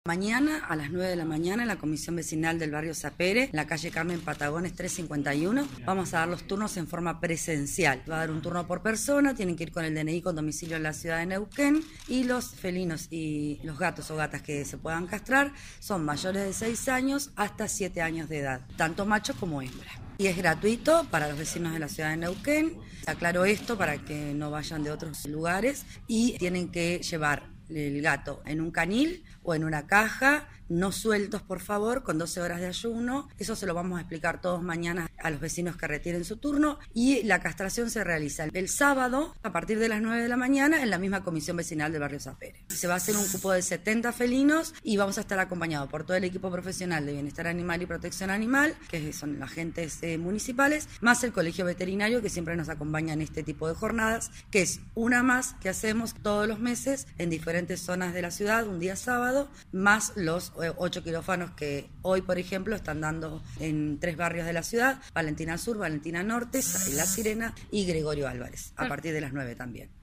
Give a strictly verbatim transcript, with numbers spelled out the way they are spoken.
Mañana a las nueve de la mañana en la Comisión Vecinal del Barrio Sapere, en la calle Carmen Patagones trescientos cincuenta y uno, vamos a dar los turnos en forma presencial. Va a dar un turno por persona, tienen que ir con el D N I con domicilio en la ciudad de Neuquén, y los felinos y los gatos o gatas que se puedan castrar son mayores de seis años hasta siete años de edad, tanto macho como hembra. Y es gratuito para los vecinos de la ciudad de Neuquén. Aclaro esto para que no vayan de otros lugares, y tienen que llevar el gato en un canil o en una caja, no sueltos por favor, con doce horas de ayuno. Eso se lo vamos a explicar todos mañana a los vecinos que retiren su turno, y la castración se realiza el sábado a partir de las nueve de la mañana en la misma Comisión Vecinal del Barrio Sapere. Se va a hacer un cupo de setenta felinos y vamos a estar acompañados por todo el equipo profesional de Bienestar Animal y Protección Animal, que son agentes eh, municipales, más el Colegio Veterinario, que siempre nos acompaña en este tipo de jornadas, que es una más que hacemos todos los meses en diferentes zonas de la ciudad, un día sábado, más los ocho quirófanos que hoy, por ejemplo, están dando en tres barrios de la ciudad: Valentina Sur, Valentina Norte, La Sirena y Gregorio Álvarez, a partir de las nueve también.